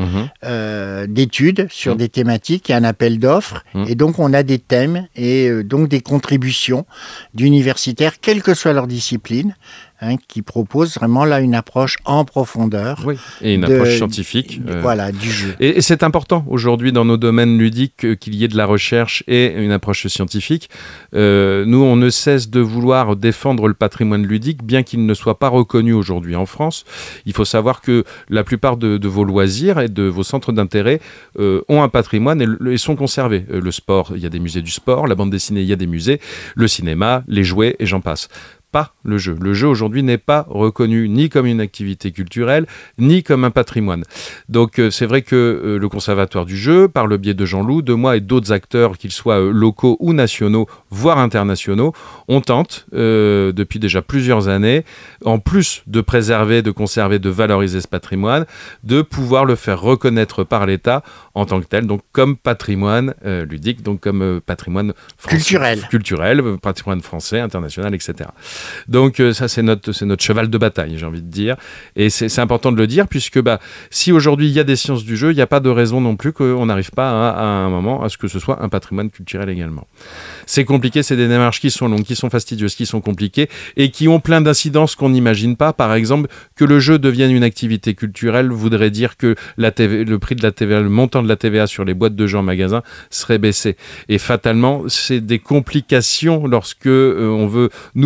d'études sur des thématiques, il y a un appel d'offres. Et donc, on a des thèmes et donc des contributions d'universitaires, quelle que soit leur discipline, qui propose vraiment là une approche en profondeur. Oui, et une approche scientifique. Voilà, du jeu. Et c'est important aujourd'hui dans nos domaines ludiques qu'il y ait de la recherche et une approche scientifique. Nous, on ne cesse de vouloir défendre le patrimoine ludique, bien qu'il ne soit pas reconnu aujourd'hui en France. Il faut savoir que la plupart de vos loisirs et de vos centres d'intérêt ont un patrimoine et sont conservés. Le sport, il y a des musées du sport. La bande dessinée, il y a des musées. Le cinéma, les jouets, et j'en passe. Pas le jeu. Le jeu aujourd'hui n'est pas reconnu ni comme une activité culturelle, ni comme un patrimoine. Donc c'est vrai que le Conservatoire du jeu, par le biais de Jean-Loup, de moi et d'autres acteurs, qu'ils soient locaux ou nationaux, voire internationaux, on tente depuis déjà plusieurs années, en plus de préserver, de conserver, de valoriser ce patrimoine, de pouvoir le faire reconnaître par l'État en tant que tel, donc comme patrimoine ludique, donc comme patrimoine français, culturel, patrimoine français, international, etc. Donc ça c'est notre cheval de bataille, j'ai envie de dire, et c'est important de le dire, puisque si aujourd'hui il y a des sciences du jeu, il n'y a pas de raison non plus qu'on n'arrive pas à un moment à ce que ce soit un patrimoine culturel également. C'est compliqué, c'est des démarches qui sont longues, qui sont fastidieuses, qui sont compliquées et qui ont plein d'incidences qu'on n'imagine pas. Par exemple, que le jeu devienne une activité culturelle voudrait dire que le prix de la TVA, le montant de la TVA sur les boîtes de jeux en magasin serait baissé, et fatalement c'est des complications lorsque on veut, nous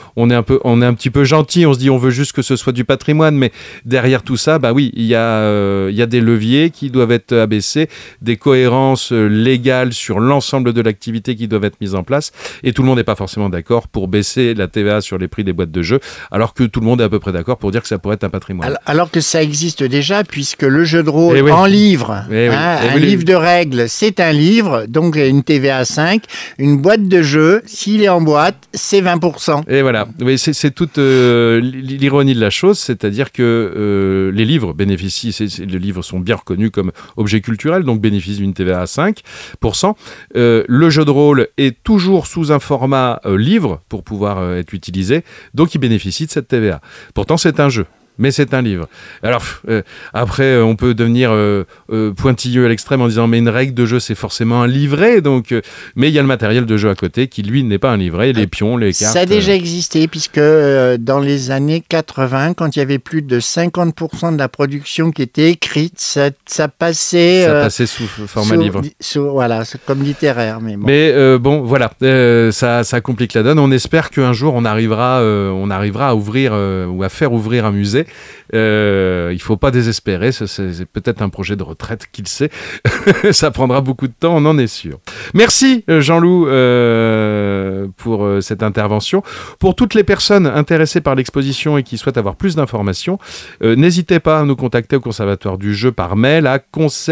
on est un petit peu gentil, on se dit on veut juste que ce soit du patrimoine, mais derrière tout ça, bah oui, il y a des leviers qui doivent être abaissés, des cohérences légales sur l'ensemble de l'activité qui doivent être mises en place, et tout le monde n'est pas forcément d'accord pour baisser la TVA sur les prix des boîtes de jeux, alors que tout le monde est à peu près d'accord pour dire que ça pourrait être un patrimoine. Alors que ça existe déjà, puisque le jeu de rôle oui. en livre, oui. livre de règles, c'est un livre, donc une TVA 5. Une boîte de jeu, s'il est en boîte, c'est 20%. Et voilà, oui, c'est toute l'ironie de la chose, c'est-à-dire que les livres bénéficient, les livres sont bien reconnus comme objet culturel, donc bénéficient d'une TVA à 5%. Le jeu de rôle est toujours sous un format livre pour pouvoir être utilisé, donc il bénéficie de cette TVA. Pourtant, c'est un jeu. Mais c'est un livre. Alors, après, on peut devenir pointilleux à l'extrême en disant mais une règle de jeu, c'est forcément un livret. Donc, mais il y a le matériel de jeu à côté qui, lui, n'est pas un livret. Les pions, les cartes... Ça a déjà existé, puisque dans les années 80, quand il y avait plus de 50% de la production qui était écrite, ça passait... ça passait sous format livre. Voilà, c'est comme littéraire. Mais bon, voilà, ça complique la donne. On espère qu'un jour, on arrivera à ouvrir ou à faire ouvrir un musée. Il ne faut pas désespérer, c'est peut-être un projet de retraite, qui le sait. Ça prendra beaucoup de temps, on en est sûr. Merci Jean-Loup pour cette intervention. Pour toutes les personnes intéressées par l'exposition et qui souhaitent avoir plus d'informations, n'hésitez pas à nous contacter au Conservatoire du Jeu par mail à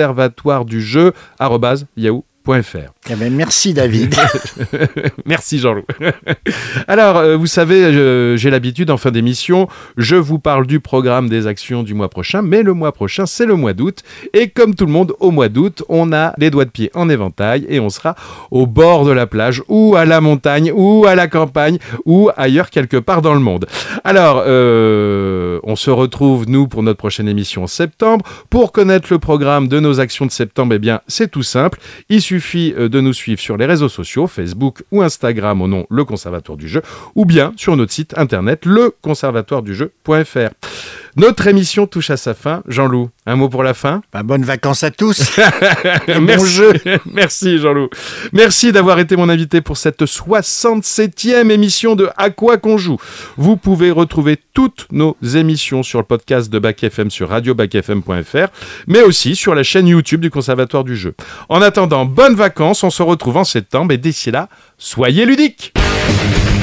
conservatoiredujeu@yahoo.fr. Eh bien, merci David. Merci Jean-Loup. Alors, vous savez, j'ai l'habitude, en fin d'émission, je vous parle du programme des actions du mois prochain, mais le mois prochain, c'est le mois d'août. Et comme tout le monde, au mois d'août, on a les doigts de pied en éventail et on sera au bord de la plage ou à la montagne ou à la campagne ou ailleurs quelque part dans le monde. Alors, on se retrouve, nous, pour notre prochaine émission en septembre. Pour connaître le programme de nos actions de septembre, eh bien, c'est tout simple. Il suffit de nous suivre sur les réseaux sociaux, Facebook ou Instagram au nom Le Conservatoire du Jeu, ou bien sur notre site internet leconservatoiredujeu.fr. Notre émission touche à sa fin. Jean-Loup, un mot pour la fin ? Bonnes vacances à tous. Bon jeu. Merci Jean-Loup. Merci d'avoir été mon invité pour cette 67e émission de À quoi qu'on joue. Vous pouvez retrouver toutes nos émissions sur le podcast de Bac FM sur radiobacfm.fr, mais aussi sur la chaîne YouTube du Conservatoire du Jeu. En attendant, bonnes vacances, on se retrouve en septembre et d'ici là, soyez ludiques.